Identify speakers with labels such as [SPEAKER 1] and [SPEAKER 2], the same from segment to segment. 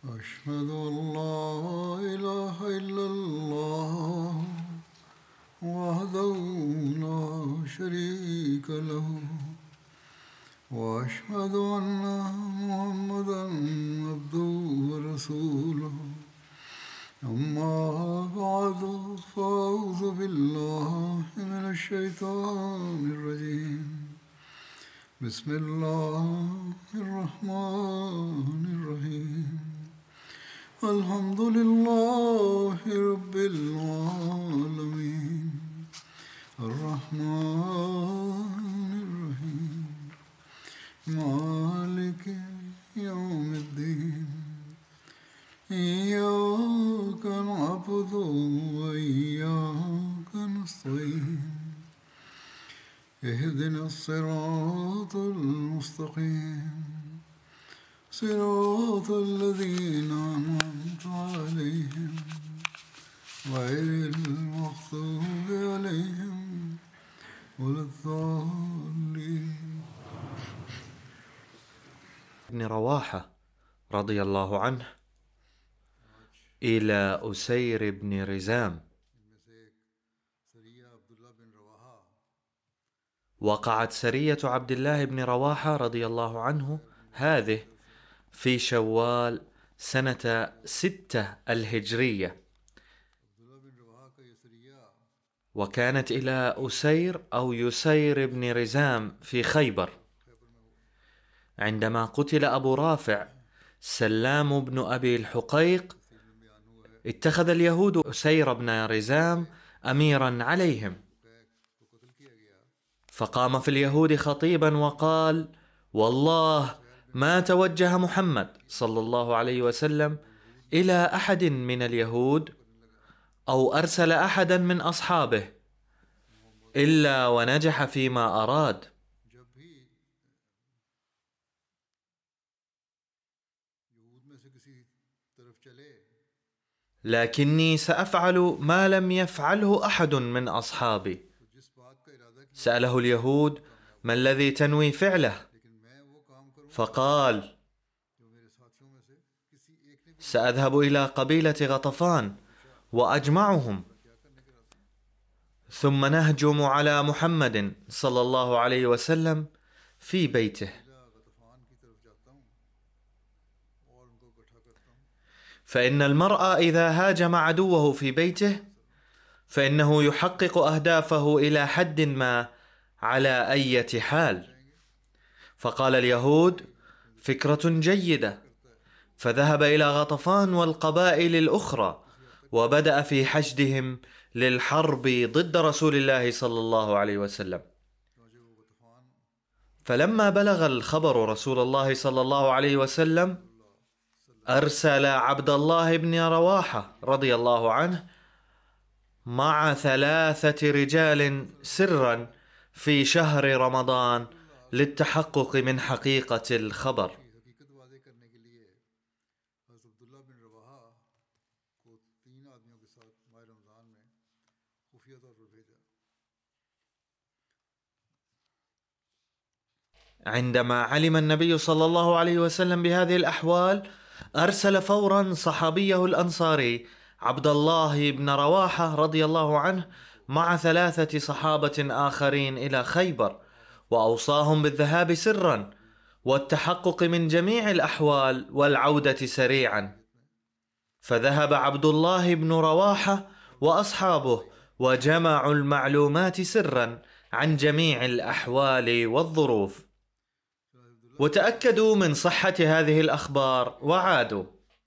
[SPEAKER 1] أشهد أن لا إله إلا الله وحده لا شريك له وأشهد أن محمدا عبده ورسوله أما بعد فأعوذ بالله من الشيطان الرجيم بسم الله الرحمن الرحيم الحمد لله رب العالمين الرحمن الرحيم مالك يوم الدين إياك نعبد وإياك نستعين اهدنا الصراط المستقيم صراط الذين أنعمت عليهم غير المغضوب عليهم ولا الضالين.
[SPEAKER 2] بن رواحة رضي الله عنه إلى أسير بن رزام. وقعت سرية عبد الله بن رواحة رضي الله عنه هذه في شوال سنة 6 الهجرية، وكانت إلى أسير أو يسير بن رزام في خيبر. عندما قتل أبو رافع سلام بن أبي الحقيق، اتخذ اليهود أسير بن رزام أميرا عليهم، فقام في اليهود خطيبا وقال: والله ما توجه محمد صلى الله عليه وسلم إلى أحد من اليهود أو أرسل أحدا من أصحابه إلا ونجح فيما أراد، لكني سأفعل ما لم يفعله أحد من أصحابي. سأله اليهود: ما الذي تنوي فعله؟ فقال: سأذهب إلى قبيلة غطفان وأجمعهم، ثم نهجم على محمد صلى الله عليه وسلم في بيته. فإن المرء إذا هاجم عدوه في بيته فإنه يحقق أهدافه إلى حد ما على أي حال. فقال اليهود: فكرة جيدة. فذهب إلى غطفان والقبائل الأخرى وبدأ في حشدهم للحرب ضد رسول الله صلى الله عليه وسلم. فلما بلغ الخبر رسول الله صلى الله عليه وسلم أرسل عبد الله بن رواحة رضي الله عنه مع 3 رجال سرا في شهر رمضان للتحقق من حقيقة الخبر. عندما علم النبي صلى الله عليه وسلم بهذه الأحوال أرسل فورا صحابيه الأنصاري عبد الله بن رواحة رضي الله عنه مع 3 صحابة آخرين إلى خيبر، وأوصاهم بالذهاب سرا والتحقق من جميع الأحوال والعودة سريعا. فذهب عبد الله بن رواحة وأصحابه وجمعوا المعلومات سرا عن جميع الأحوال والظروف، وتأكدوا من صحة هذه الأخبار وعادوا.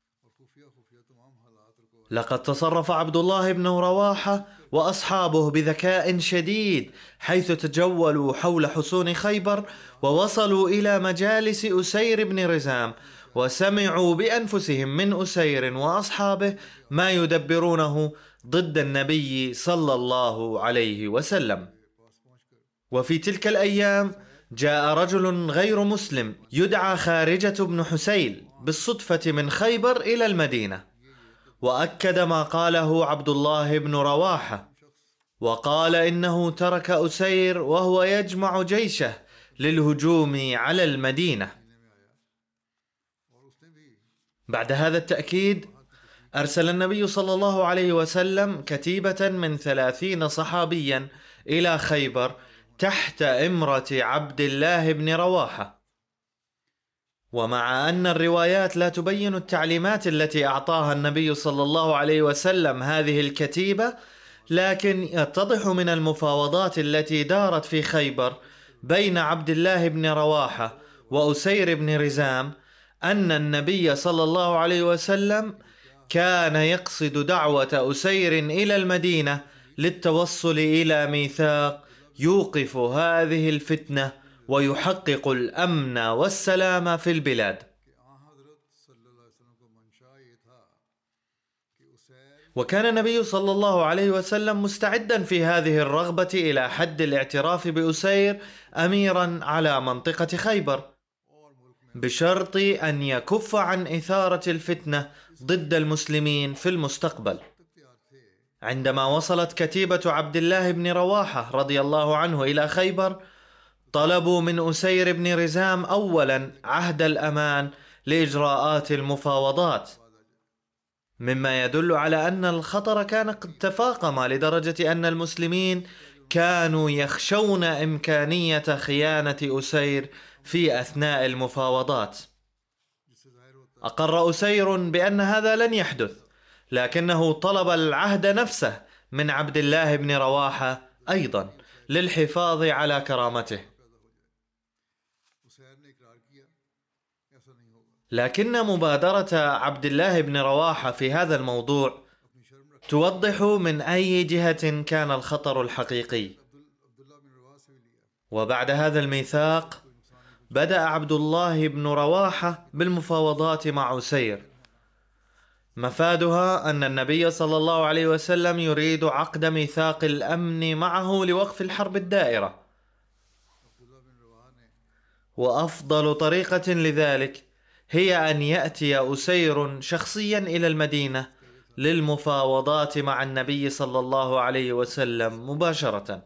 [SPEAKER 2] لقد تصرف عبد الله بن رواحة وأصحابه بذكاء شديد، حيث تجولوا حول حصون خيبر ووصلوا إلى مجالس أسير بن رزام، وسمعوا بأنفسهم من أسير وأصحابه ما يدبرونه ضد النبي صلى الله عليه وسلم. وفي تلك الأيام جاء رجل غير مسلم يدعى خارجة بن حسيل بالصدفة من خيبر إلى المدينة، وأكد ما قاله عبد الله بن رواحة، وقال إنه ترك أسير وهو يجمع جيشه للهجوم على المدينة. بعد هذا التأكيد أرسل النبي صلى الله عليه وسلم كتيبة من 30 صحابيا إلى خيبر تحت إمرة عبد الله بن رواحة. ومع أن الروايات لا تبين التعليمات التي أعطاها النبي صلى الله عليه وسلم هذه الكتيبة، لكن يتضح من المفاوضات التي دارت في خيبر بين عبد الله بن رواحة وأسير بن رزام أن النبي صلى الله عليه وسلم كان يقصد دعوة أسير إلى المدينة للتوصل إلى ميثاق يوقف هذه الفتنة ويحقق الأمن والسلام في البلاد. وكان النبي صلى الله عليه وسلم مستعدا في هذه الرغبة إلى حد الاعتراف بأسير أميرا على منطقة خيبر، بشرط أن يكف عن إثارة الفتنة ضد المسلمين في المستقبل. عندما وصلت كتيبة عبد الله بن رواحة رضي الله عنه إلى خيبر، طلبوا من أسير بن رزام أولا عهد الأمان لإجراءات المفاوضات، مما يدل على أن الخطر كان قد تفاقم لدرجة أن المسلمين كانوا يخشون إمكانية خيانة أسير في أثناء المفاوضات. أقر أسير بأن هذا لن يحدث، لكنه طلب العهد نفسه من عبد الله بن رواحة أيضا للحفاظ على كرامته. لكن مبادرة عبد الله بن رواحة في هذا الموضوع توضح من أي جهة كان الخطر الحقيقي. وبعد هذا الميثاق بدأ عبد الله بن رواحة بالمفاوضات مع أسير، مفادها أن النبي صلى الله عليه وسلم يريد عقد ميثاق الأمن معه لوقف الحرب الدائرة، وأفضل طريقة لذلك هي أن يأتي أسير شخصيا إلى المدينة للمفاوضات مع النبي صلى الله عليه وسلم مباشرة.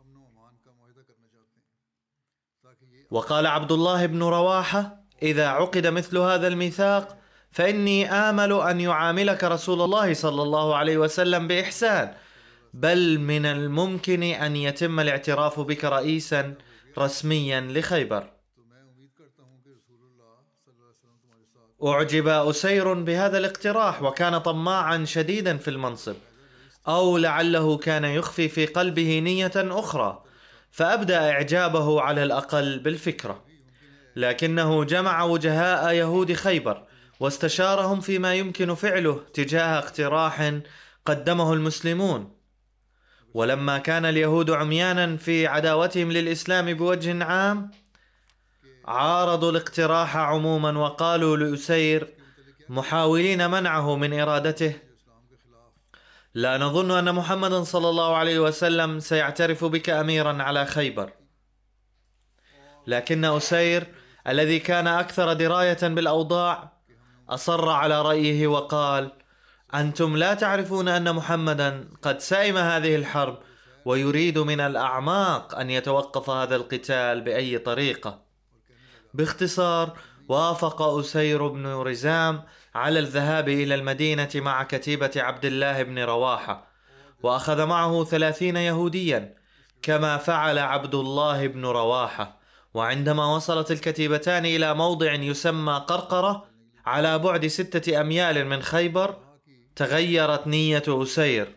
[SPEAKER 2] وقال عبد الله بن رواحة: إذا عقد مثل هذا الميثاق فإني آمل أن يعاملك رسول الله صلى الله عليه وسلم بإحسان، بل من الممكن أن يتم الاعتراف بك رئيسا رسميا لخيبر. أعجب أسير بهذا الاقتراح وكان طماعا شديدا في المنصب، أو لعله كان يخفي في قلبه نية أخرى، فأبدأ إعجابه على الأقل بالفكرة. لكنه جمع وجهاء يهود خيبر واستشارهم فيما يمكن فعله تجاه اقتراح قدمه المسلمون. ولما كان اليهود عميانا في عداوتهم للإسلام بوجه عام، عارضوا الاقتراح عموما وقالوا لأسير محاولين منعه من إرادته: لا نظن أن محمدا صلى الله عليه وسلم سيعترف بك أميرا على خيبر. لكن أسير الذي كان أكثر دراية بالأوضاع أصر على رأيه وقال: أنتم لا تعرفون أن محمدا قد سئم هذه الحرب ويريد من الأعماق أن يتوقف هذا القتال بأي طريقة. باختصار، وافق أسير بن رزام على الذهاب إلى المدينة مع كتيبة عبد الله بن رواحة، وأخذ معه 30 يهوديا كما فعل عبد الله بن رواحة. وعندما وصلت الكتيبتان إلى موضع يسمى قرقرة على بعد 6 أميال من خيبر، تغيرت نية أسير،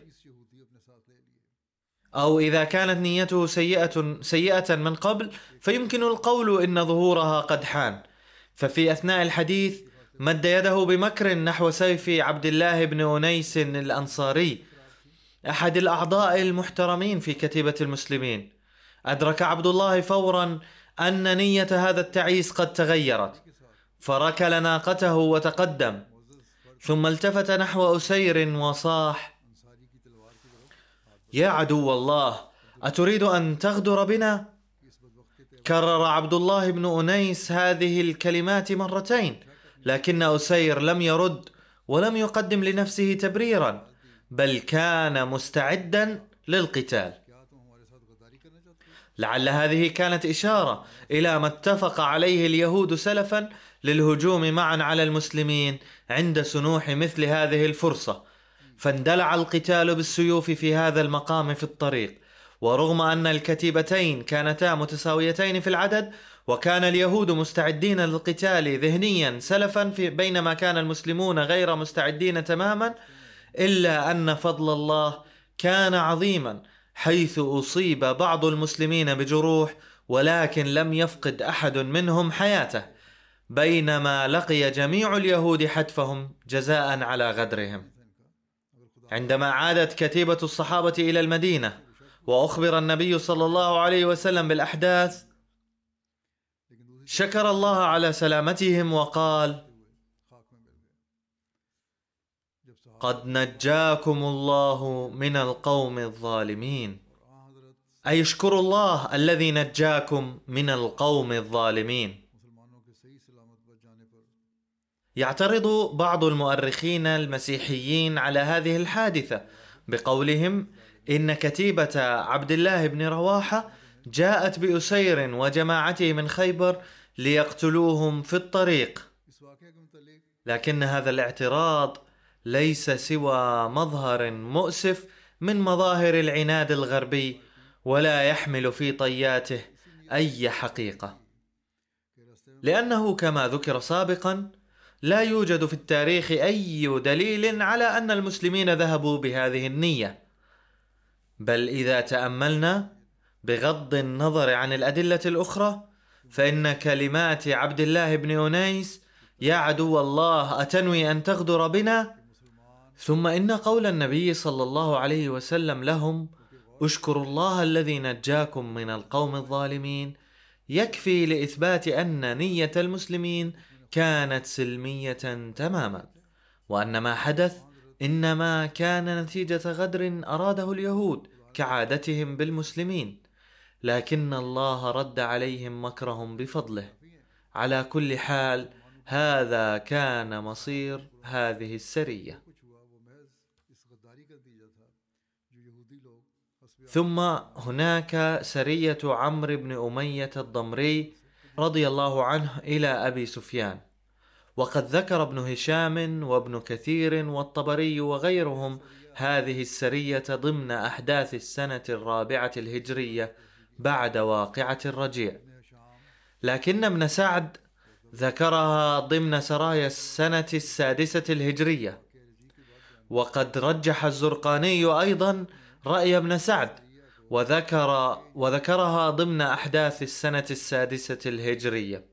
[SPEAKER 2] أو إذا كانت نيته سيئة من قبل فيمكن القول إن ظهورها قد حان. ففي أثناء الحديث مد يده بمكر نحو سيف عبد الله بن أنيس الأنصاري، أحد الأعضاء المحترمين في كتيبة المسلمين. أدرك عبد الله فورا أن نية هذا التعيس قد تغيرت، فركل ناقته وتقدم، ثم التفت نحو أسير وصاح: يا عدو الله، أتريد أن تغدر بنا؟ كرر عبد الله بن أنيس هذه الكلمات مرتين، لكن أسير لم يرد ولم يقدم لنفسه تبريرا، بل كان مستعدا للقتال. لعل هذه كانت إشارة إلى ما اتفق عليه اليهود سلفا للهجوم معا على المسلمين عند سنوح مثل هذه الفرصة، فاندلع القتال بالسيوف في هذا المقام في الطريق. ورغم أن الكتيبتين كانتا متساويتين في العدد، وكان اليهود مستعدين للقتال ذهنيا سلفا بينما كان المسلمون غير مستعدين تماما، إلا أن فضل الله كان عظيما، حيث أصيب بعض المسلمين بجروح ولكن لم يفقد أحد منهم حياته، بينما لقي جميع اليهود حتفهم جزاء على غدرهم. عندما عادت كتيبة الصحابة إلى المدينة وأخبر النبي صلى الله عليه وسلم بالأحداث، شكر الله على سلامتهم وقال: قد نجاكم الله من القوم الظالمين، أي اشكروا الله الذي نجاكم من القوم الظالمين. يعترض بعض المؤرخين المسيحيين على هذه الحادثة بقولهم إن كتيبة عبد الله بن رواحة جاءت بأسير وجماعته من خيبر ليقتلوهم في الطريق، لكن هذا الاعتراض ليس سوى مظهر مؤسف من مظاهر العناد الغربي، ولا يحمل في طياته أي حقيقة، لأنه كما ذكر سابقا لا يوجد في التاريخ أي دليل على أن المسلمين ذهبوا بهذه النية. بل إذا تأملنا بغض النظر عن الأدلة الأخرى، فإن كلمات عبد الله بن أنيس: يا عدو الله أتنوي أن تغدر بنا؟ ثم إن قول النبي صلى الله عليه وسلم لهم: اشكروا الله الذي نجاكم من القوم الظالمين، يكفي لإثبات أن نية المسلمين كانت سلمية تماما، وأن ما حدث إنما كان نتيجة غدر أراده اليهود كعادتهم بالمسلمين، لكن الله رد عليهم مكرهم بفضله. على كل حال، هذا كان مصير هذه السرية. ثم هناك سرية عمرو بن أمية الضمري رضي الله عنه إلى أبي سفيان، وقد ذكر ابن هشام وابن كثير والطبري وغيرهم هذه السرية ضمن أحداث السنة 4 الهجرية بعد واقعة الرجيع، لكن ابن سعد ذكرها ضمن سرايا السنة 6 الهجرية. وقد رجح الزرقاني أيضا رأي ابن سعد وذكرها ضمن أحداث السنة 6 الهجرية.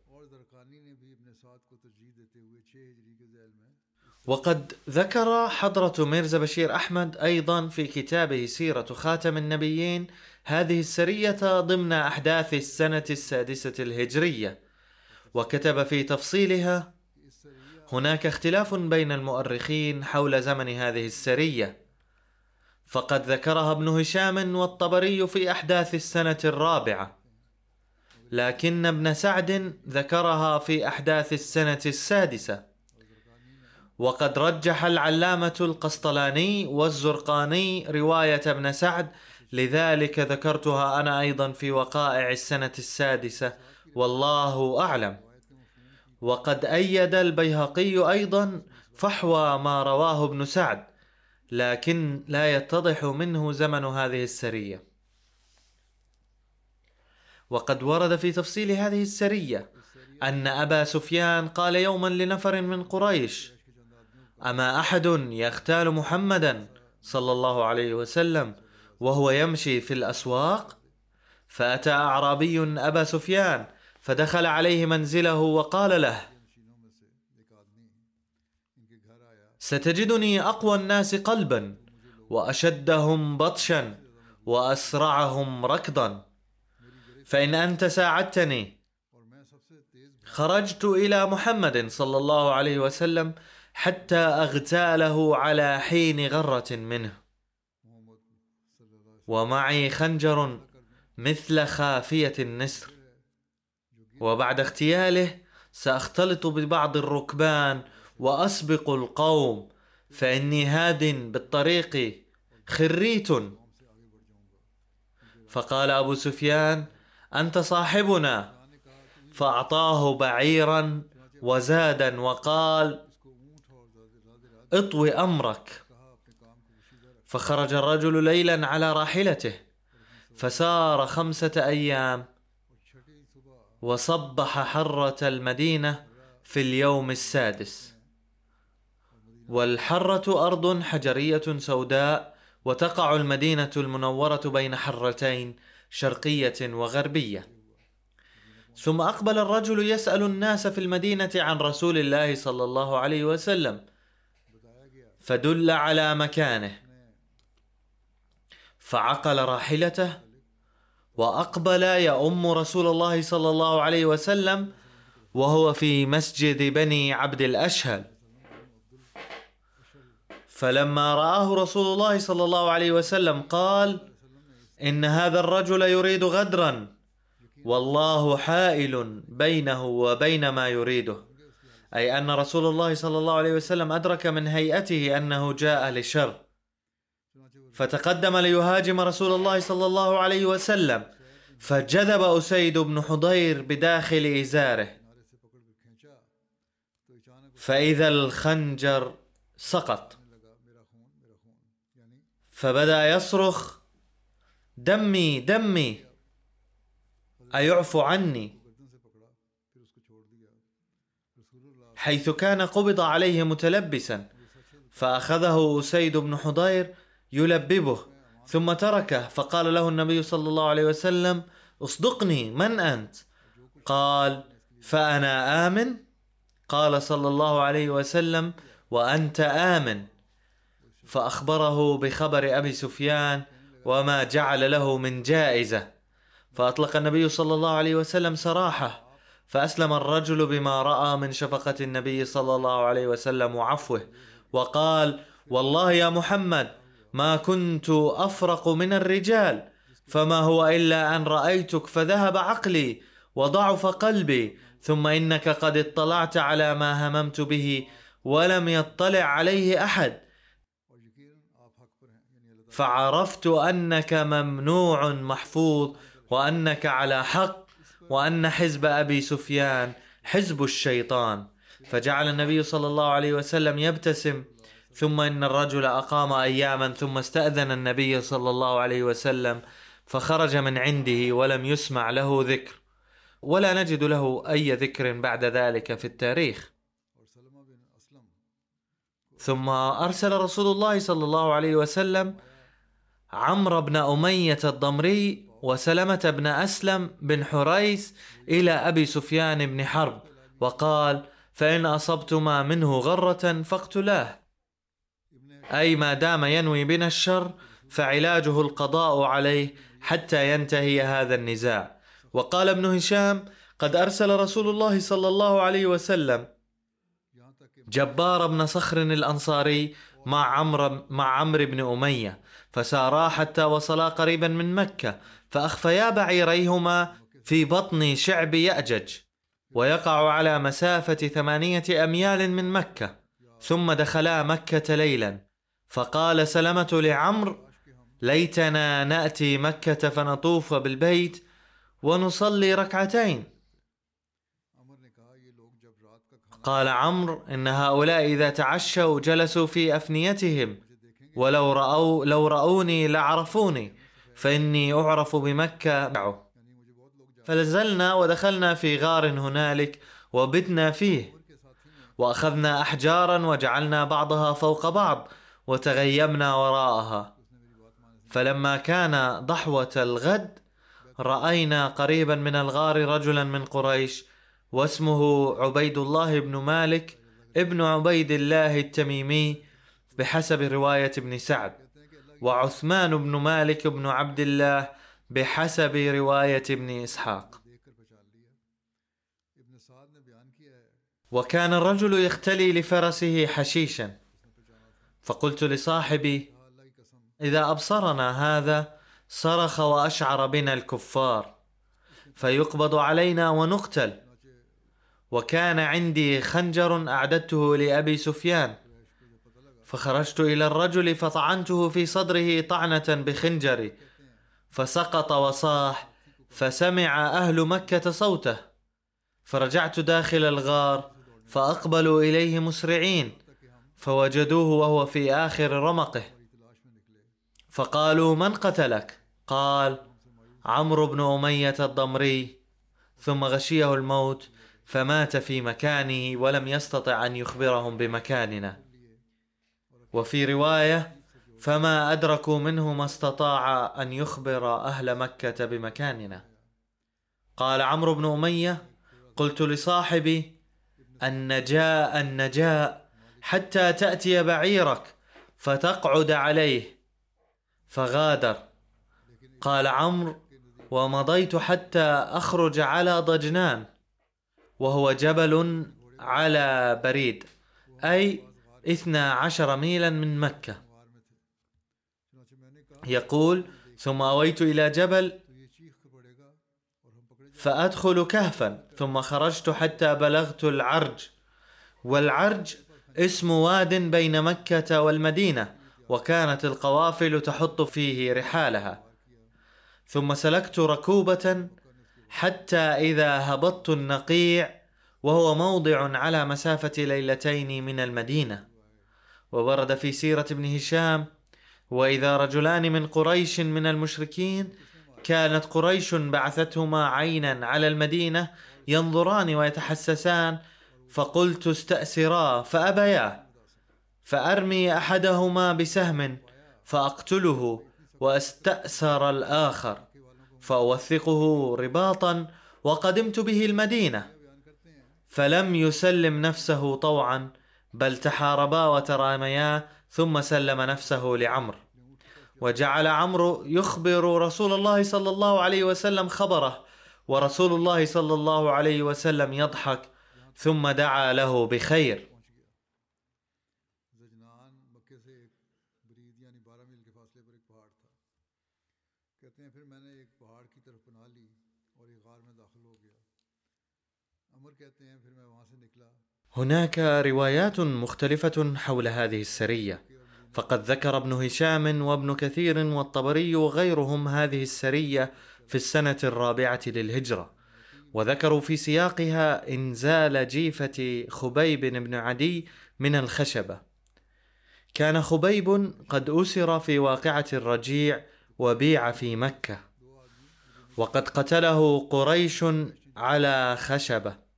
[SPEAKER 2] وقد ذكر حضرة ميرزا بشير أحمد أيضا في كتابه سيرة خاتم النبيين هذه السرية ضمن أحداث السنة 6 الهجرية، وكتب في تفصيلها: هناك اختلاف بين المؤرخين حول زمن هذه السرية، فقد ذكرها ابن هشام والطبري في أحداث السنة 4، لكن ابن سعد ذكرها في أحداث السنة 6. وقد رجح العلامة القسطلاني والزرقاني رواية ابن سعد، لذلك ذكرتها أنا أيضا في وقائع السنة 6، والله أعلم. وقد أيد البيهقي أيضا فحوى ما رواه ابن سعد، لكن لا يتضح منه زمن هذه السرية. وقد ورد في تفصيل هذه السرية أن أبا سفيان قال يوما لنفر من قريش: أما أحد يختال محمدا صلى الله عليه وسلم وهو يمشي في الأسواق؟ فأتى أعرابي أبا سفيان فدخل عليه منزله وقال له: ستجدني أقوى الناس قلبا وأشدهم بطشا وأسرعهم ركضا، فإن أنت ساعدتني خرجت إلى محمد صلى الله عليه وسلم حتى أغتاله على حين غرة منه، ومعي خنجر مثل خافية النسر، وبعد اغتياله سأختلط ببعض الركبان وأسبق القوم، فإني هاد بالطريق خريت. فقال أبو سفيان: أنت صاحبنا، فأعطاه بعيرا وزادا وقال: اطوي أمرك. فخرج الرجل ليلا على راحلته فسار 5 أيام وصبح حرة المدينة في اليوم 6. والحرة أرض حجرية سوداء، وتقع المدينة المنورة بين حرتين شرقية وغربية. ثم أقبل الرجل يسأل الناس في المدينة عن رسول الله صلى الله عليه وسلم، فدل على مكانه، فعقل راحلته وأقبل يؤم رسول الله صلى الله عليه وسلم وهو في مسجد بني عبد الأشهل. فلما رآه رسول الله صلى الله عليه وسلم قال: إن هذا الرجل يريد غدرا، والله حائل بينه وبين ما يريده، أي أن رسول الله صلى الله عليه وسلم أدرك من هيئته أنه جاء لشر، فتقدم ليهاجم رسول الله صلى الله عليه وسلم، فجذب أسيد بن حضير بداخل إزاره، فإذا الخنجر سقط، فبدأ يصرخ: دمي دمي، أيعفو عني، حيث كان قبض عليه متلبسا. فأخذه أسيد بن حضير يلببه ثم تركه، فقال له النبي صلى الله عليه وسلم: اصدقني، من أنت؟ قال: فأنا آمن. قال صلى الله عليه وسلم: وأنت آمن. فأخبره بخبر أبي سفيان وما جعل له من جائزة، فأطلق النبي صلى الله عليه وسلم سراحه، فأسلم الرجل بما رأى من شفقة النبي صلى الله عليه وسلم وعفوه، وقال: والله يا محمد ما كنت أفرق من الرجال، فما هو إلا أن رأيتك فذهب عقلي وضعف قلبي، ثم إنك قد اطلعت على ما هممت به ولم يطلع عليه أحد، فعرفت أنك ممنوع محفوظ، وأنك على حق، وأن حزب أبي سفيان حزب الشيطان. فجعل النبي صلى الله عليه وسلم يبتسم. ثم إن الرجل أقام أياما ثم استأذن النبي صلى الله عليه وسلم، فخرج من عنده ولم يسمع له ذكر، ولا نجد له أي ذكر بعد ذلك في التاريخ. ثم أرسل رسول الله صلى الله عليه وسلم عمرو بن أمية الضمري وسلمة بن أسلم بن حريث إلى أبي سفيان بن حرب، وقال: فإن أصبتما منه غرة فاقتلاه، أي ما دام ينوي بنا الشر فعلاجه القضاء عليه حتى ينتهي هذا النزاع. وقال ابن هشام: قد أرسل رسول الله صلى الله عليه وسلم جبار بن صخر الأنصاري مع عمرو بن أمية، فسارا حتى وصلا قريبا من مكة، فأخفيا بعيريهما في بطن شعب يأجج، ويقع على مسافة 8 أميال من مكة، ثم دخلا مكة ليلا. فقال سلمة لعمرو: ليتنا نأتي مكة فنطوف بالبيت ونصلي ركعتين. قال عمرو: إن هؤلاء إذا تعشوا جلسوا في أفنيتهم، لو رأوني لعرفوني، فإني أعرف بمكة. فنزلنا ودخلنا في غار هنالك وبتنا فيه، وأخذنا أحجارا وجعلنا بعضها فوق بعض وتغيمنا وراءها. فلما كان ضحوة الغد رأينا قريبا من الغار رجلا من قريش، واسمه عبيد الله بن مالك ابن عبيد الله التميمي بحسب رواية ابن سعد، وعثمان بن مالك بن عبد الله بحسب رواية ابن إسحاق. وكان الرجل يختلي لفرسه حشيشا، فقلت لصاحبي: إذا أبصرنا هذا صرخ وأشعر بنا الكفار فيقبض علينا ونقتل. وكان عندي خنجر أعددته لأبي سفيان، فخرجت إلى الرجل فطعنته في صدره طعنة بخنجري، فسقط وصاح، فسمع أهل مكة صوته، فرجعت داخل الغار فأقبلوا إليه مسرعين فوجدوه وهو في آخر رمقه، فقالوا: من قتلك؟ قال: عمرو بن أمية الضمري. ثم غشيه الموت فمات في مكانه ولم يستطع أن يخبرهم بمكاننا. وفي رواية: فما أدركوا منه ما استطاع أن يخبر أهل مكة بمكاننا. قال عمرو بن أمية: قلت لصاحبي: النجاء النجاء حتى تأتي بعيرك فتقعد عليه، فغادر. قال عمرو: ومضيت حتى أخرج على ضجنان، وهو جبل على بريد، أي 12 ميلا من مكة. يقول: ثم أويت إلى جبل فأدخل كهفا، ثم خرجت حتى بلغت العرج، والعرج اسم واد بين مكة والمدينة، وكانت القوافل تحط فيه رحالها. ثم سلكت ركوبة حتى إذا هبطت النقيع، وهو موضع على مسافة ليلتين من المدينة. وورد في سيرة ابن هشام: وإذا رجلان من قريش من المشركين، كانت قريش بعثتهما عينا على المدينة ينظران ويتحسسان، فقلت: استأسرا، فأبيا، فأرمي أحدهما بسهم فأقتله وأستأسر الآخر فأوثقه رباطا، وقدمت به المدينة، فلم يسلم نفسه طوعا، بل تحاربا وتراميا، ثم سلم نفسه لعمرو. وجعل عمرو يخبر رسول الله صلى الله عليه وسلم خبره، ورسول الله صلى الله عليه وسلم يضحك، ثم دعا له بخير. هناك روايات مختلفة حول هذه السرية، فقد ذكر ابن هشام وابن كثير والطبري وغيرهم هذه السرية في السنة 4 للهجرة، وذكروا في سياقها إنزال جيفة خبيب بن عدي من الخشبة. كان خبيب قد أسر في واقعة الرجيع وبيع في مكة، وقد قتله قريش على خشبة.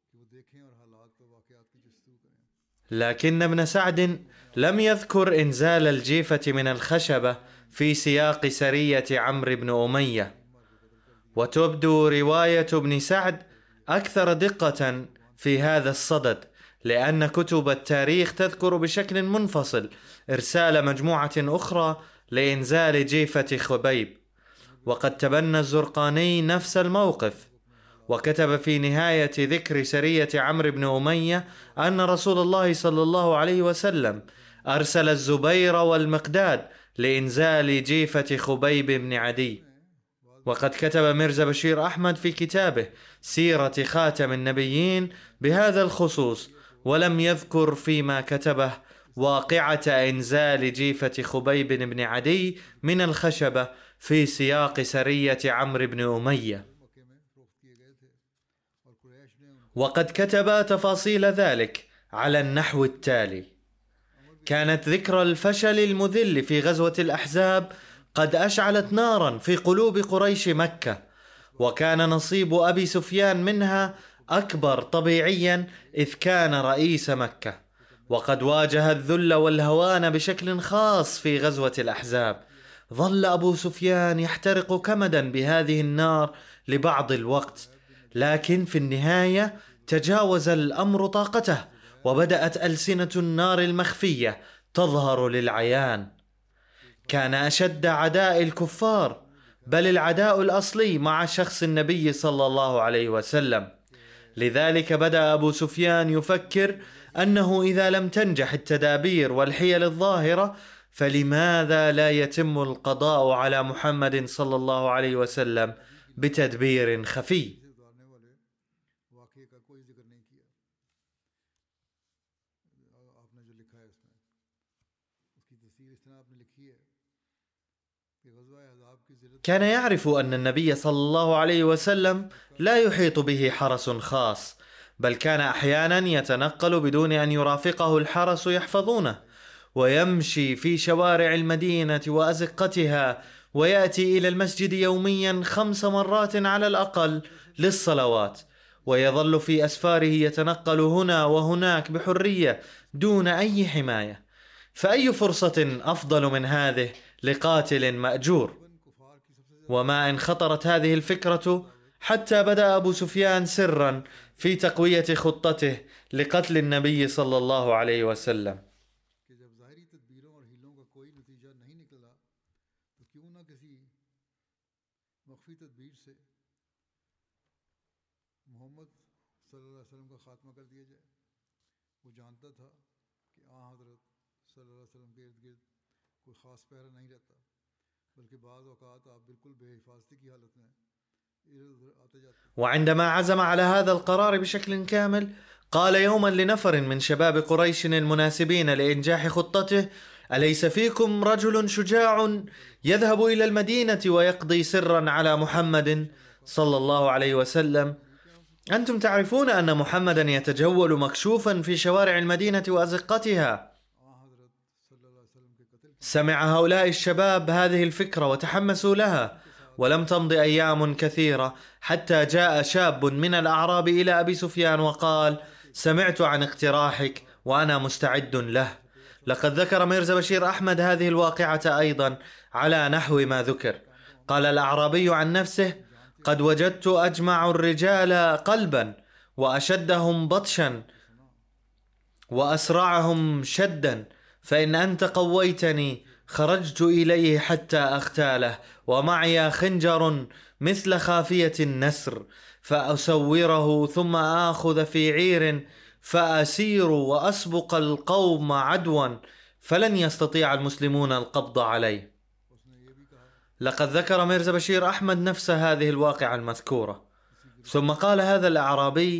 [SPEAKER 2] لكن ابن سعد لم يذكر إنزال الجيفة من الخشبة في سياق سرية عمرو بن أمية، وتبدو رواية ابن سعد أكثر دقة في هذا الصدد، لأن كتب التاريخ تذكر بشكل منفصل إرسال مجموعة أخرى لإنزال جيفة خبيب. وقد تبنى الزرقاني نفس الموقف، وكتب في نهاية ذكر سرية عمرو بن أمية أن رسول الله صلى الله عليه وسلم أرسل الزبير والمقداد لإنزال جيفة خبيب بن عدي. وقد كتب ميرزا بشير أحمد في كتابه سيرة خاتم النبيين بهذا الخصوص، ولم يذكر فيما كتبه واقعة إنزال جيفة خبيب بن عدي من الخشبة في سياق سرية عمرو بن أمية. وقد كتب تفاصيل ذلك على النحو التالي: كانت ذكرى الفشل المذل في غزوة الأحزاب قد أشعلت نارا في قلوب قريش مكة، وكان نصيب أبي سفيان منها أكبر طبيعيا إذ كان رئيس مكة، وقد واجه الذل والهوان بشكل خاص في غزوة الأحزاب. ظل أبو سفيان يحترق كمدا بهذه النار لبعض الوقت، لكن في النهاية تجاوز الأمر طاقته، وبدأت ألسنة النار المخفية تظهر للعيان. كان أشد عداء الكفار، بل العداء الأصلي، مع شخص النبي صلى الله عليه وسلم. لذلك بدأ أبو سفيان يفكر أنه إذا لم تنجح التدابير والحيل الظاهرة، فلماذا لا يتم القضاء على محمد صلى الله عليه وسلم بتدبير خفي؟ كان يعرف أن النبي صلى الله عليه وسلم لا يحيط به حرس خاص، بل كان أحيانا يتنقل بدون أن يرافقه الحرس يحفظونه، ويمشي في شوارع المدينة وأزقتها، ويأتي إلى المسجد يوميا 5 مرات على الأقل للصلوات، ويظل في أسفاره يتنقل هنا وهناك بحرية دون أي حماية. فأي فرصة أفضل من هذه لقاتل مأجور؟ وما إن خطرت هذه الفكرة حتى بدأ أبو سفيان سرا في تقوية خطته لقتل النبي صلى الله عليه وسلم. وعندما عزم على هذا القرار بشكل كامل، قال يوما لنفر من شباب قريش المناسبين لإنجاح خطته: أليس فيكم رجل شجاع يذهب إلى المدينة ويقضي سرا على محمد صلى الله عليه وسلم؟ أنتم تعرفون أن محمدا يتجول مكشوفا في شوارع المدينة وأزقتها. سمع هؤلاء الشباب هذه الفكرة وتحمسوا لها، ولم تمض أيام كثيرة حتى جاء شاب من الأعراب إلى أبي سفيان وقال: سمعت عن اقتراحك وأنا مستعد له. لقد ذكر ميرزا بشير أحمد هذه الواقعة أيضا على نحو ما ذكر. قال الأعرابي عن نفسه: قد وجدت أجمع الرجال قلبا وأشدهم بطشا وأسرعهم شدا، فإن أنت قويتني خرجت إليه حتى أغتاله، ومعي خنجر مثل خافية النسر فأسوره، ثم آخذ في عير فأسير وأسبق القوم عدوا، فلن يستطيع المسلمون القبض عليه. لقد ذكر ميرزا بشير أحمد نفس هذه الواقعة المذكورة. ثم قال هذا الأعرابي: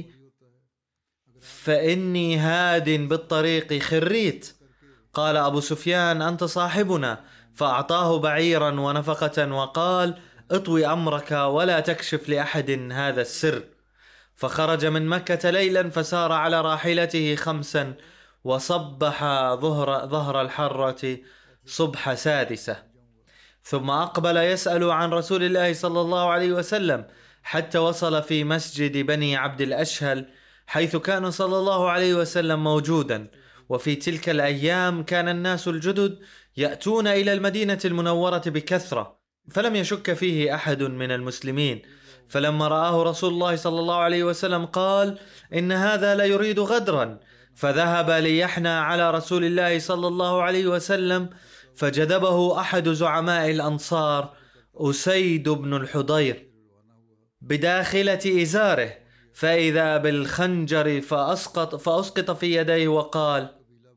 [SPEAKER 2] فإني هاد بالطريق خريت. قال أبو سفيان: أنت صاحبنا. فأعطاه بعيرا ونفقة وقال: اطوي أمرك ولا تكشف لأحد هذا السر. فخرج من مكة ليلا فسار على راحلته 5 وصبح ظهر الحرة صبح 6، ثم أقبل يسأل عن رسول الله صلى الله عليه وسلم حتى وصل في مسجد بني عبد الأشهل، حيث كان صلى الله عليه وسلم موجودا. وفي تلك الأيام كان الناس الجدد يأتون إلى المدينة المنورة بكثرة، فلم يشك فيه أحد من المسلمين. فلما رآه رسول الله صلى الله عليه وسلم قال: إن هذا لا يريد غدرا، فذهب ليحنى على رسول الله صلى الله عليه وسلم، فجذبه أحد زعماء الأنصار أسيد بن الحضير بداخلة إزاره، فإذا بالخنجر فأسقط في يديه وقال: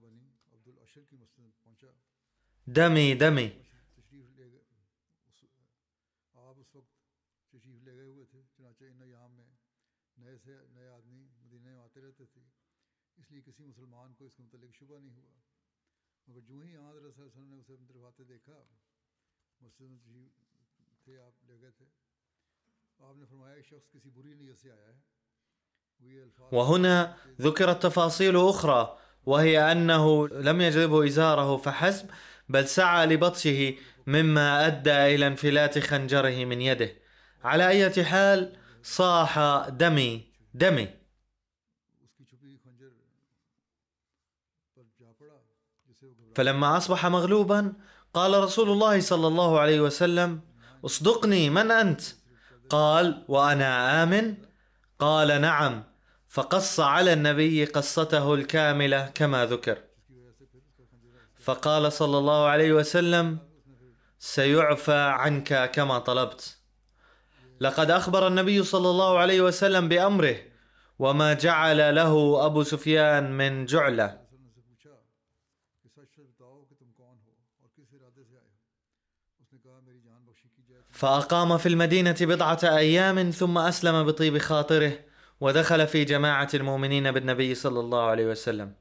[SPEAKER 2] دمي دمي. وهنا ذكرت تفاصيل أخرى، وهي أنه لم يجذبه إزاره فحسب، بل سعى لبطشه، مما أدى إلى انفلات خنجره من يده. على أي حال صاح: دمي دمي. فلما أصبح مغلوبا قال رسول الله صلى الله عليه وسلم: اصدقني، من أنت؟ قال: وأنا آمن. قال: نعم. فقص على النبي قصته الكاملة كما ذكر. فقال صلى الله عليه وسلم: سيعفى عنك كما طلبت. لقد أخبر النبي صلى الله عليه وسلم بأمره، وما جعل له أبو سفيان من جعلة. فأقام في المدينة 10 أيام، ثم أسلم بطيب خاطره، ودخل في جماعة المؤمنين بالنبي صلى الله عليه وسلم.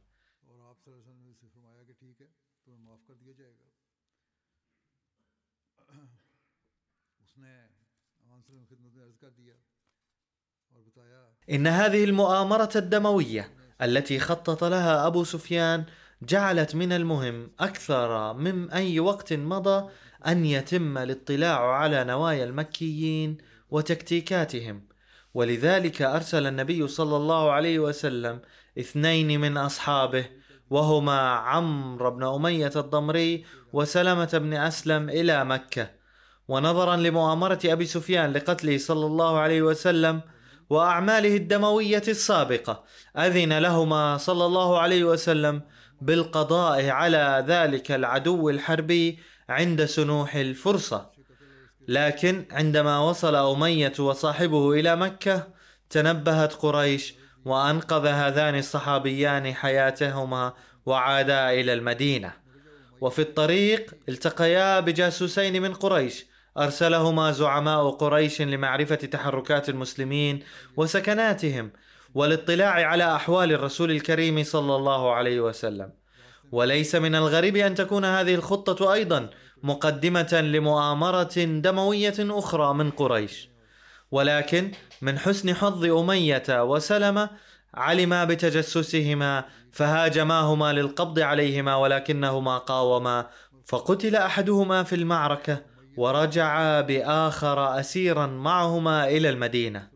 [SPEAKER 2] إن هذه المؤامرة الدموية التي خطط لها أبو سفيان جعلت من المهم أكثر من أي وقت مضى أن يتم الاطلاع على نوايا المكيين وتكتيكاتهم، ولذلك أرسل النبي صلى الله عليه وسلم 2 من أصحابه، وهما عمرو بن أمية الضمري وسلمة بن أسلم، إلى مكة. ونظرا لمؤامرة أبي سفيان لقتله صلى الله عليه وسلم وأعماله الدموية السابقة، أذن لهما صلى الله عليه وسلم بالقضاء على ذلك العدو الحربي عند سنوح الفرصة. لكن عندما وصل أمية وصاحبه إلى مكة تنبهت قريش وأنقذ هذان الصحابيان حياتهما وعادا إلى المدينة. وفي الطريق التقيا بجاسوسين من قريش أرسلهما زعماء قريش لمعرفة تحركات المسلمين وسكناتهم والاطلاع على أحوال الرسول الكريم صلى الله عليه وسلم. وليس من الغريب أن تكون هذه الخطة أيضا مقدمة لمؤامرة دموية أخرى من قريش، ولكن من حسن حظ أمية وسلمة علما بتجسسهما فهاجماهما للقبض عليهما، ولكنهما قاوما فقتل أحدهما في المعركة ورجع بآخر أسيرا معهما إلى المدينة.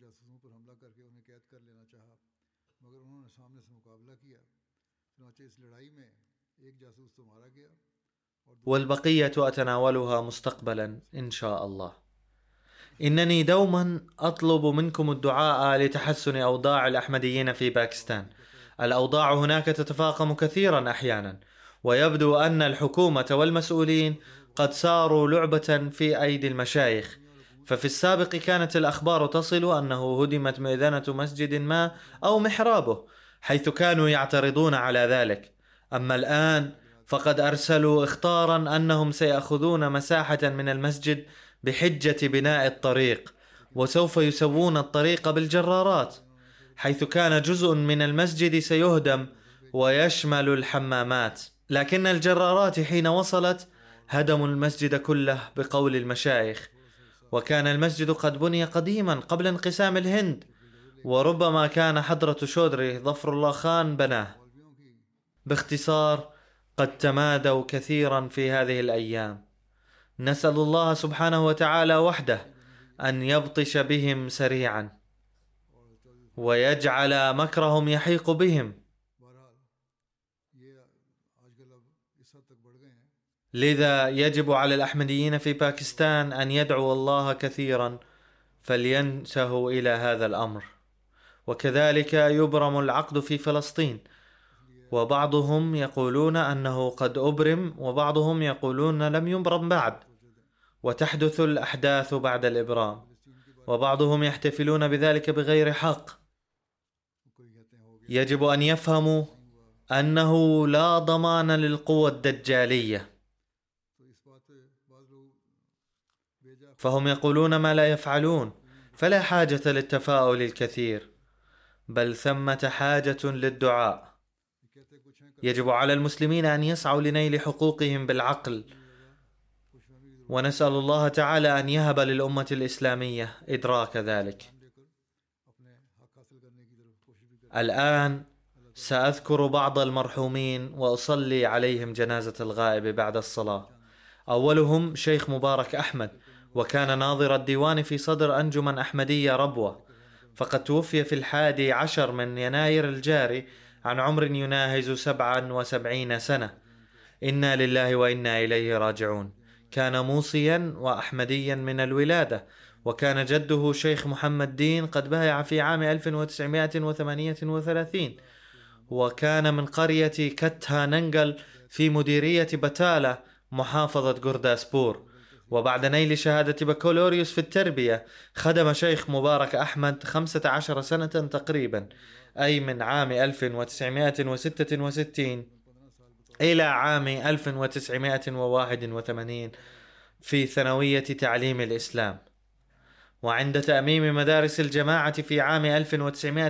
[SPEAKER 2] والبقية أتناولها مستقبلا إن شاء الله. إنني دوما أطلب منكم الدعاء لتحسن أوضاع الأحمديين في باكستان. الأوضاع هناك تتفاقم كثيرا أحيانا، ويبدو أن الحكومة والمسؤولين قد صاروا لعبة في أيدي المشايخ. ففي السابق كانت الأخبار تصل أنه هدمت مئذنة مسجد ما أو محرابه، حيث كانوا يعترضون على ذلك. أما الآن فقد أرسلوا إخطارا أنهم سيأخذون مساحة من المسجد بحجة بناء الطريق، وسوف يسوون الطريق بالجرارات، حيث كان جزء من المسجد سيهدم ويشمل الحمامات. لكن الجرارات حين وصلت هدموا المسجد كله بقول المشايخ، وكان المسجد قد بني قديما قبل انقسام الهند، وربما كان حضرة شودري ظفر الله خان بناه. باختصار قد تمادوا كثيرا في هذه الأيام. نسأل الله سبحانه وتعالى وحده أن يبطش بهم سريعا ويجعل مكرهم يحيق بهم. لذا يجب على الأحمديين في باكستان أن يدعوا الله كثيرا فلينتهوا إلى هذا الأمر. وكذلك يبرم العقد في فلسطين، وبعضهم يقولون أنه قد أبرم وبعضهم يقولون لم يبرم بعد، وتحدث الأحداث بعد الإبرام، وبعضهم يحتفلون بذلك بغير حق. يجب أن يفهموا أنه لا ضمان للقوى الدجالية، فهم يقولون ما لا يفعلون، فلا حاجة للتفاؤل الكثير، بل ثمة حاجة للدعاء. يجب على المسلمين أن يسعوا لنيل حقوقهم بالعقل، ونسأل الله تعالى أن يهب للأمة الإسلامية إدراك ذلك. الآن سأذكر بعض المرحومين وأصلي عليهم جنازة الغائب بعد الصلاة. أولهم شيخ مبارك أحمد، وكان ناظر الديوان في صدر أنجمن أحمدية ربوة، فقد توفي في 11 من يناير الجاري عن عمر يناهز 77 سنة. إنا لله وإنا إليه راجعون. كان موصيا وأحمديا من الولادة، وكان جده شيخ محمد دين قد بايع في عام 1938، وكان من قرية كتها ننقل في مديرية بتالة محافظة غورداسبور. وبعد نيل شهادة بكالوريوس في التربية خدم شيخ مبارك أحمد 15 سنة تقريبا، أي من عام 1966 إلى عام 1981 في ثانوية تعليم الإسلام. وعند تأميم مدارس الجماعة في عام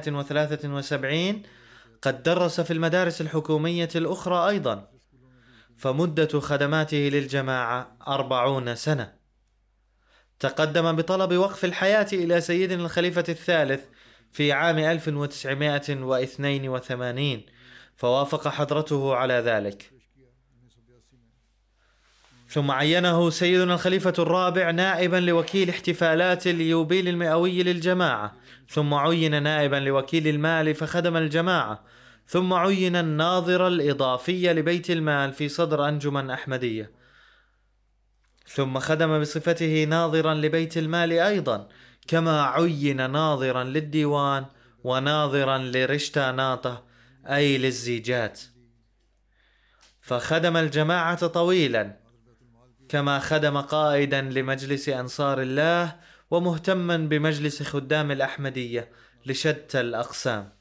[SPEAKER 2] 1973 قد درس في المدارس الحكومية الأخرى أيضا. فمدة خدماته للجماعة 40 سنة. تقدم بطلب وقف الحياة إلى سيدنا الخليفة الثالث في عام 1982، فوافق حضرته على ذلك. ثم عينه سيدنا الخليفة الرابع نائبا لوكيل احتفالات اليوبيل المئوي للجماعة، ثم عين نائبا لوكيل المال فخدم الجماعة، ثم عين الناظر الإضافي لبيت المال في صدر أنجمن أحمدية، ثم خدم بصفته ناظرا لبيت المال أيضا، كما عين ناظرا للديوان وناظرا لرشتاناطة أي للزيجات، فخدم الجماعة طويلا، كما خدم قائدا لمجلس أنصار الله ومهتما بمجلس خدام الأحمدية لشتى الأقسام.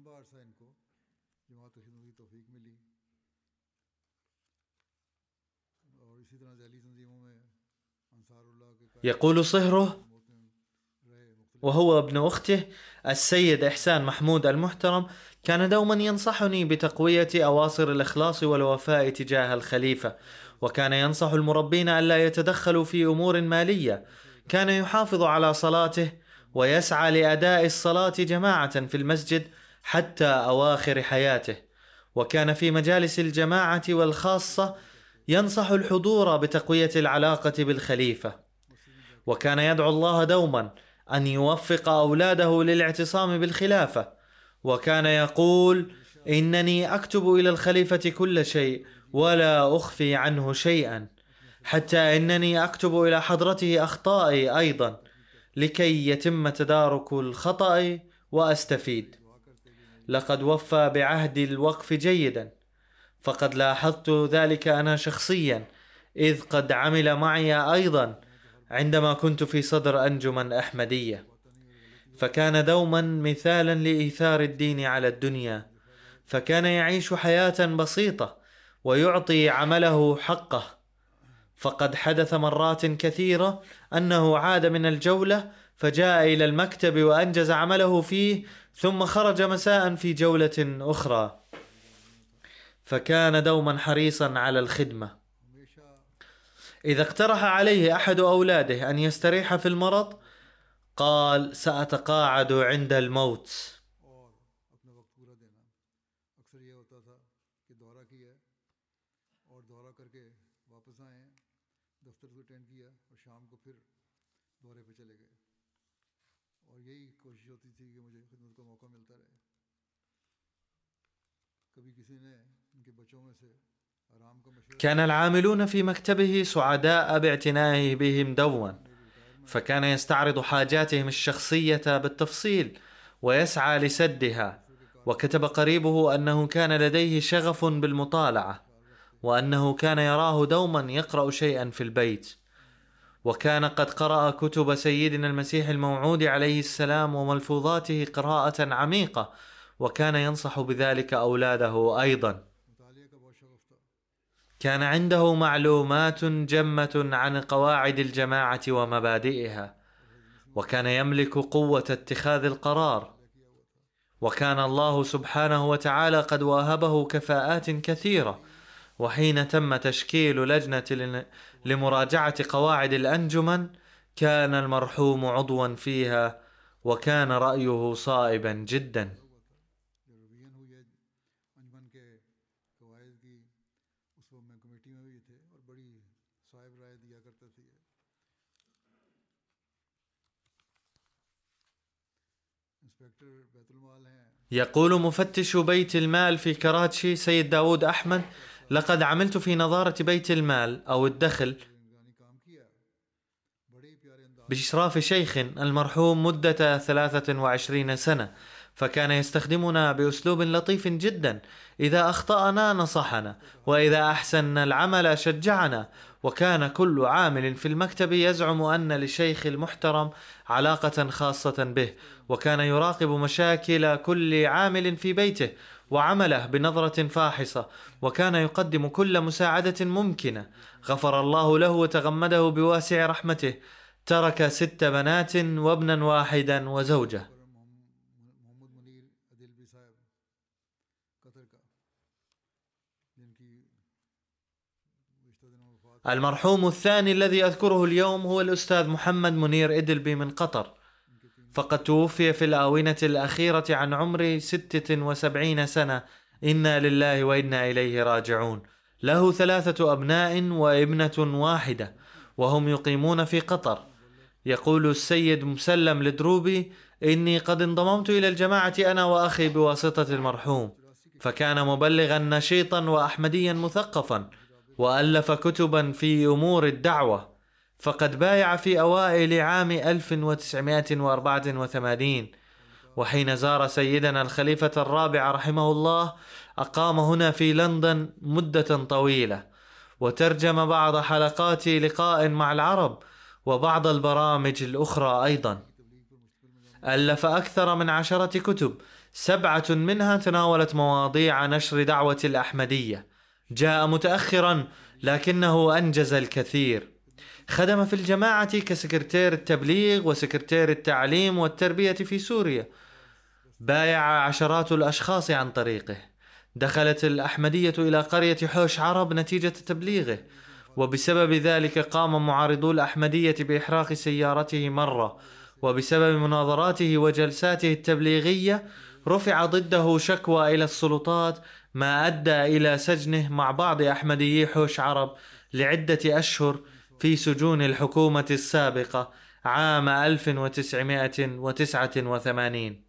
[SPEAKER 2] يقول صهره وهو ابن أخته السيد إحسان محمود المحترم: كان دوما ينصحني بتقوية أواصر الإخلاص والوفاء تجاه الخليفة، وكان ينصح المربين ألا يتدخلوا في أمور مالية. كان يحافظ على صلاته ويسعى لأداء الصلاة جماعة في المسجد حتى أواخر حياته، وكان في مجالس الجماعة والخاصة ينصح الحضور بتقوية العلاقة بالخليفة، وكان يدعو الله دوما أن يوفق أولاده للاعتصام بالخلافة، وكان يقول: إنني أكتب إلى الخليفة كل شيء ولا أخفي عنه شيئا، حتى إنني أكتب إلى حضرته أخطائي أيضا لكي يتم تدارك الخطأ وأستفيد. لقد وفى بعهد الوقف جيدا، فقد لاحظت ذلك أنا شخصيا، إذ قد عمل معي أيضا عندما كنت في صدر أنجمن أحمدية، فكان دوما مثالا لإيثار الدين على الدنيا، فكان يعيش حياة بسيطة ويعطي عمله حقه. فقد حدث مرات كثيرة أنه عاد من الجولة فجاء إلى المكتب وأنجز عمله فيه، ثم خرج مساء في جولة أخرى، فكان دوما حريصا على الخدمة. إذا اقترح عليه أحد أولاده أن يستريح في المرض قال: سأتقاعد عند الموت. كان العاملون في مكتبه سعداء باعتنائه بهم دوما، فكان يستعرض حاجاتهم الشخصية بالتفصيل ويسعى لسدها. وكتب قريبه أنه كان لديه شغف بالمطالعة، وأنه كان يراه دوما يقرأ شيئا في البيت، وكان قد قرأ كتب سيدنا المسيح الموعود عليه السلام وملفوظاته قراءة عميقة، وكان ينصح بذلك أولاده أيضا. كان عنده معلومات جمة عن قواعد الجماعة ومبادئها، وكان يملك قوة اتخاذ القرار، وكان الله سبحانه وتعالى قد واهبه كفاءات كثيرة. وحين تم تشكيل لجنة لمراجعة قواعد الأنجمن كان المرحوم عضوا فيها، وكان رأيه صائبا جدا. يقول مفتش بيت المال في كراتشي سيد داود أحمد: لقد عملت في نظارة بيت المال أو الدخل بإشراف شيخ المرحوم مدة 23 سنة، فكان يستخدمنا بأسلوب لطيف جدا. إذا أخطأنا نصحنا، وإذا أحسننا العمل شجعنا، وكان كل عامل في المكتب يزعم أن للشيخ المحترم علاقة خاصة به، وكان يراقب مشاكل كل عامل في بيته وعمله بنظرة فاحصة، وكان يقدم كل مساعدة ممكنة. غفر الله له وتغمده بواسع رحمته، ترك 6 بنات وابنا واحدا وزوجة. المرحوم الثاني الذي أذكره اليوم هو الأستاذ محمد منير إدلبي من قطر، فقد توفي في الآونة الأخيرة عن عمر 76 سنة. إنا لله وإنا إليه راجعون. له 3 أبناء وابنة واحدة، وهم يقيمون في قطر. يقول السيد مسلم الدروبي: إني قد انضممت إلى الجماعة أنا وأخي بواسطة المرحوم، فكان مبلغا نشيطا وأحمديا مثقفا، وألف كتبا في أمور الدعوة. فقد بايع في أوائل عام 1984، وحين زار سيدنا الخليفة الرابع رحمه الله أقام هنا في لندن مدة طويلة، وترجم بعض حلقات لقاء مع العرب وبعض البرامج الأخرى أيضا. ألف أكثر من 10 كتب، 7 منها تناولت مواضيع نشر دعوة الأحمدية. جاء متأخرا لكنه أنجز الكثير. خدم في الجماعة كسكرتير التبليغ وسكرتير التعليم والتربية في سوريا. بايع عشرات الأشخاص عن طريقه. دخلت الأحمدية إلى قرية حوش عرب نتيجة تبليغه، وبسبب ذلك قام معارضو الأحمدية بإحراق سيارته مرة، وبسبب مناظراته وجلساته التبليغية رفع ضده شكوى إلى السلطات، ما أدى إلى سجنه مع بعض أحمديي حوش عرب لعدة أشهر في سجون الحكومة السابقة عام 1989.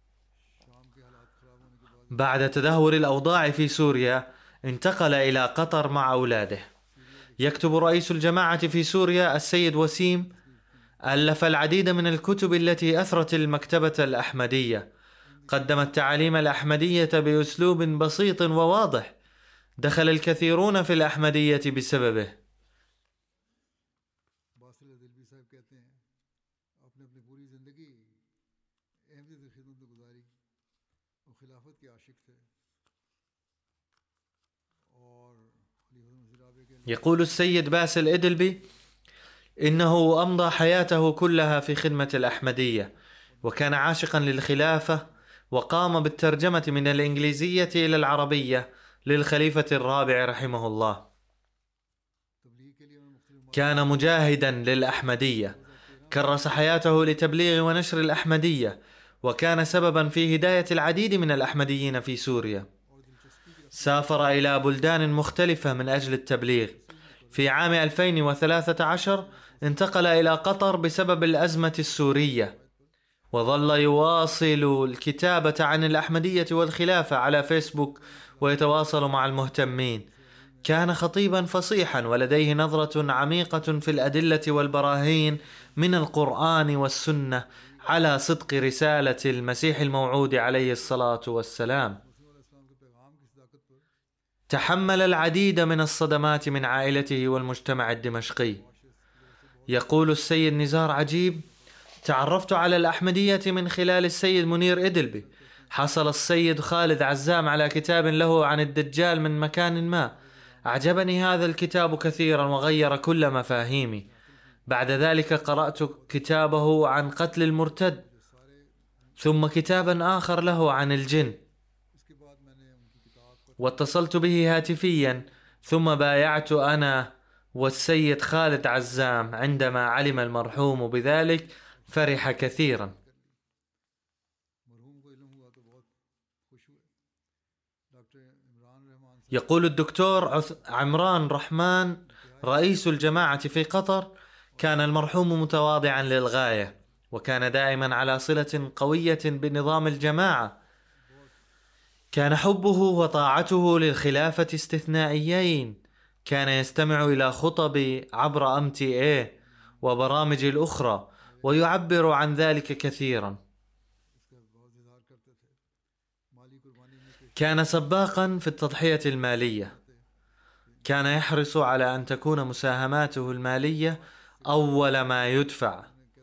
[SPEAKER 2] بعد تدهور الأوضاع في سوريا انتقل إلى قطر مع أولاده. يكتب رئيس الجماعة في سوريا السيد وسيم: ألف العديد من الكتب التي أثرت المكتبة الأحمدية، قدمت تعاليم الأحمدية بأسلوب بسيط وواضح، دخل الكثيرون في الأحمدية بسببه. يقول السيد باسل إدلبي: إنه أمضى حياته كلها في خدمة الأحمدية، وكان عاشقا للخلافة، وقام بالترجمة من الإنجليزية إلى العربية للخليفة الرابع رحمه الله. كان مجاهدا للأحمدية، كرس حياته لتبليغ ونشر الأحمدية، وكان سببا في هداية العديد من الأحمديين في سوريا. سافر إلى بلدان مختلفة من أجل التبليغ. في عام 2013 انتقل إلى قطر بسبب الأزمة السورية، وظل يواصل الكتابة عن الأحمدية والخلافة على فيسبوك ويتواصل مع المهتمين. كان خطيبا فصيحا ولديه نظرة عميقة في الأدلة والبراهين من القرآن والسنة على صدق رسالة المسيح الموعود عليه الصلاة والسلام. تحمل العديد من الصدمات من عائلته والمجتمع الدمشقي. يقول السيد نزار عجيب: تعرفت على الأحمدية من خلال السيد منير إدلبي. حصل السيد خالد عزام على كتاب له عن الدجال من مكان ما، أعجبني هذا الكتاب كثيرا وغير كل مفاهيمي. بعد ذلك قرأت كتابه عن قتل المرتد، ثم كتابا آخر له عن الجن، واتصلت به هاتفيا، ثم بايعت أنا والسيد خالد عزام. عندما علم المرحوم بذلك فرح كثيرا. يقول الدكتور عمران رحمن رئيس الجماعة في قطر: كان المرحوم متواضعا للغاية، وكان دائما على صلة قوية بنظام الجماعة. كان حبه وطاعته للخلافة استثنائيين. كان يستمع إلى خطب عبر MTA وبرامج الأخرى ويعبر عن ذلك كثيرا. كان سباقا في التضحية المالية. كان يحرص على أن تكون مساهماته المالية أول ما يدفع.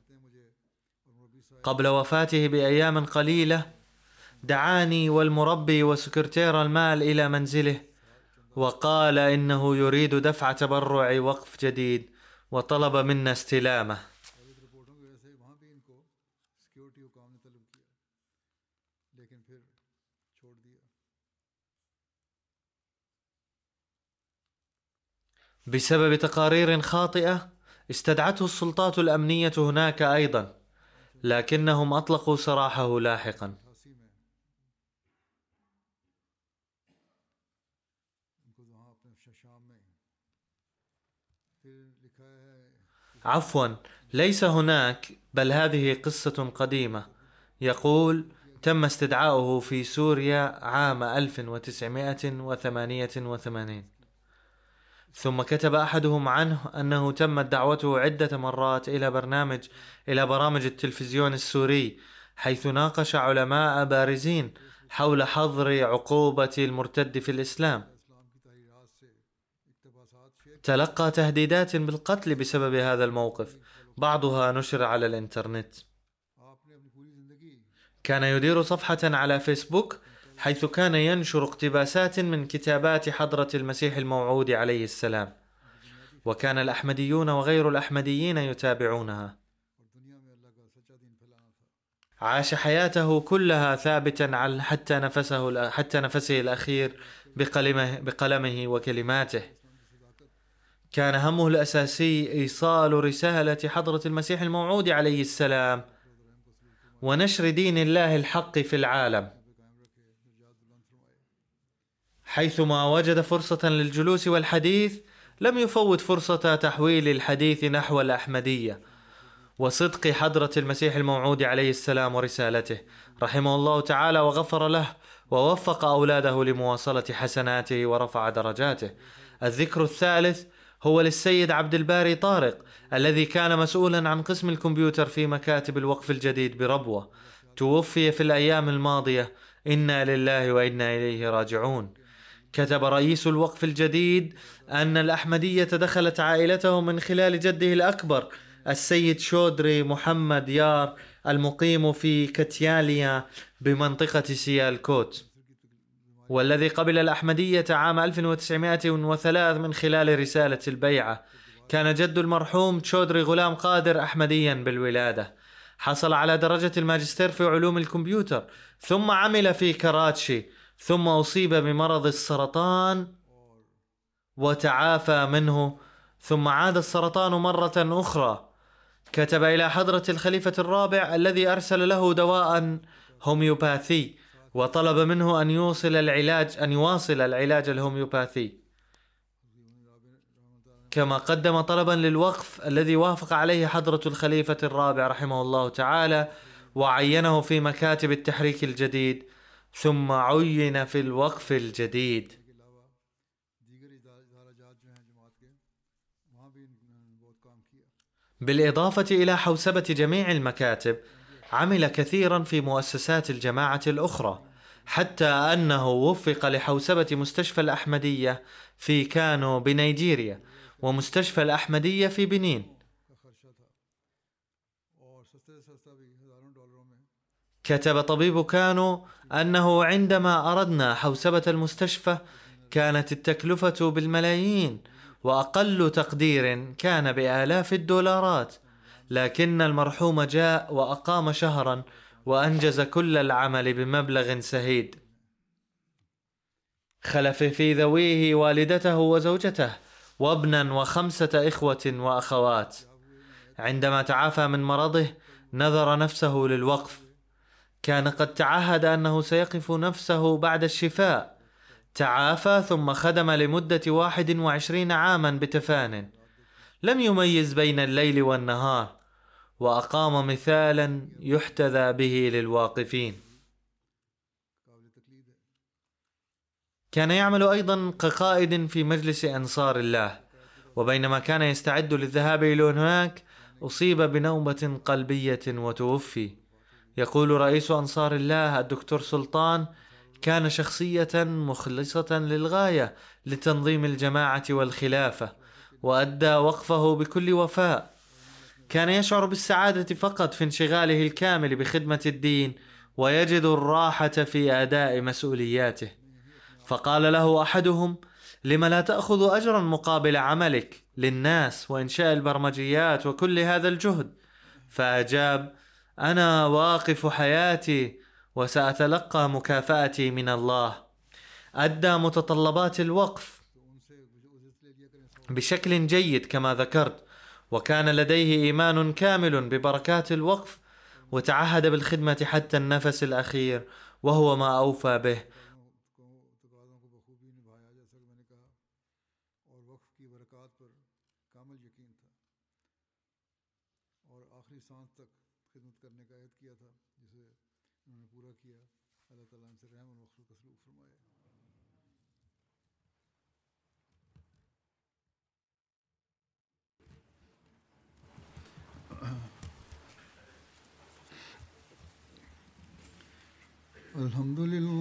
[SPEAKER 2] قبل وفاته بأيام قليلة دعاني والمربي وسكرتير المال إلى منزله، وقال إنه يريد دفع تبرع وقف جديد، وطلب منا استلامه. بسبب تقارير خاطئة استدعته السلطات الأمنية هناك أيضا، لكنهم أطلقوا سراحه لاحقا. عفوا، ليس هناك، بل هذه قصة قديمة. يقول تم استدعاؤه في سوريا عام 1988. ثم كتب أحدهم عنه أنه تمت دعوته عدة مرات إلى برامج التلفزيون السوري، حيث ناقش علماء بارزين حول حظر عقوبة المرتد في الإسلام. تلقى تهديدات بالقتل بسبب هذا الموقف، بعضها نشر على الإنترنت. كان يدير صفحة على فيسبوك حيث كان ينشر اقتباسات من كتابات حضرة المسيح الموعود عليه السلام، وكان الأحمديون وغير الأحمديين يتابعونها. عاش حياته كلها ثابتا حتى نفسه الأخير بقلمه وكلماته. كان همه الأساسي إيصال رسالة حضرة المسيح الموعود عليه السلام ونشر دين الله الحق في العالم. حيثما وجد فرصة للجلوس والحديث لم يفوت فرصة تحويل الحديث نحو الأحمدية وصدق حضرة المسيح الموعود عليه السلام ورسالته، رحمه الله تعالى وغفر له، ووفق أولاده لمواصلة حسناته ورفع درجاته. الذكر الثالث هو للسيد عبد الباري طارق، الذي كان مسؤولا عن قسم الكمبيوتر في مكاتب الوقف الجديد بربوة. توفي في الأيام الماضية، إنا لله وإنا إليه راجعون. كتب رئيس الوقف الجديد أن الأحمدية دخلت عائلته من خلال جده الأكبر السيد شودري محمد يار، المقيم في كتياليا بمنطقة سيالكوت، والذي قبل الأحمدية عام 1903 من خلال رسالة البيعة. كان جد المرحوم تشودري غلام قادر أحمديا بالولادة. حصل على درجة الماجستير في علوم الكمبيوتر، ثم عمل في كراتشي، ثم أصيب بمرض السرطان وتعافى منه، ثم عاد السرطان مرة أخرى. كتب إلى حضرة الخليفة الرابع الذي أرسل له دواء هوميوباثي، وطلب منه أن يواصل العلاج الهوميوباثي، كما قدم طلبا للوقف الذي وافق عليه حضرة الخليفة الرابع رحمه الله تعالى، وعينه في مكاتب التحريك الجديد، ثم عين في الوقف الجديد. بالإضافة إلى حوسبة جميع المكاتب، عمل كثيرا في مؤسسات الجماعة الأخرى، حتى أنه وفق لحوسبة مستشفى الأحمدية في كانو بنيجيريا، ومستشفى الأحمدية في بنين. كتب طبيب كانو أنه عندما أردنا حوسبة المستشفى كانت التكلفة بالملايين، وأقل تقدير كان بآلاف الدولارات، لكن المرحوم جاء وأقام شهرا وأنجز كل العمل بمبلغ سهيد. خلف في ذويه والدته وزوجته وابنا و5 إخوة وأخوات. عندما تعافى من مرضه نذر نفسه للوقف. كان قد تعهد أنه سيقف نفسه بعد الشفاء. تعافى ثم خدم لمدة 21 عاما بتفان، لم يميز بين الليل والنهار، وأقام مثالا يحتذى به للواقفين. كان يعمل أيضا كقائد في مجلس أنصار الله، وبينما كان يستعد للذهاب إلى هناك أصيب بنوبة قلبية وتوفي. يقول رئيس أنصار الله الدكتور سلطان: كان شخصية مخلصة للغاية لتنظيم الجماعة والخلافة، وأدى وقفه بكل وفاء. كان يشعر بالسعادة فقط في انشغاله الكامل بخدمة الدين، ويجد الراحة في أداء مسؤولياته. فقال له أحدهم: لما لا تأخذ أجرا مقابل عملك للناس وإنشاء البرمجيات وكل هذا الجهد؟ فأجاب: أنا واقف حياتي وسأتلقى مكافأتي من الله. أدى متطلبات الوقف. بشكل جيد كما ذكرت، وكان لديه إيمان كامل ببركات الوقف، وتعهد بالخدمة حتى النفس الأخير، وهو ما أوفى به.
[SPEAKER 1] الحمد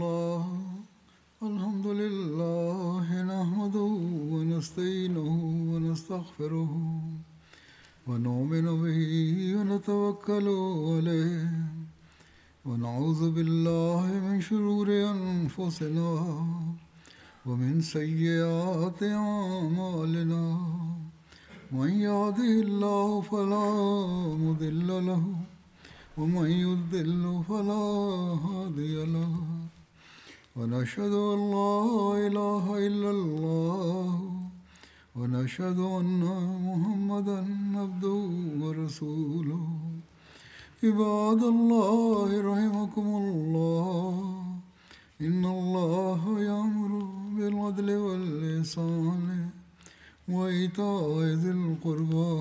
[SPEAKER 1] لله نحمده ونستعينه ونستغفره ونؤمن به ونتوكل عليه ونعوذ بالله من شرور أنفسنا ومن سيئات أعمالنا من يهده الله فلا مضل له ومن يضلل فلا هادي له ونشهد أن لا إله إلا الله ونشهد أن محمدا عبده ورسوله عباد الله رحمكم الله إن الله يأمر بالعدل والإحسان وإيتاء ذي القربى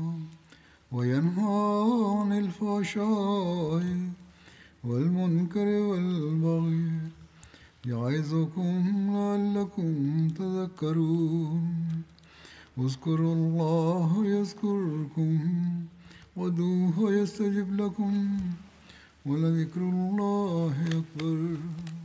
[SPEAKER 1] وينهى عن الفحشاء والمنكر والبغي يعظكم لعلكم تذكرون اذكروا الله يذكركم وادعوه يستجب لكم ولذكر الله أكبر.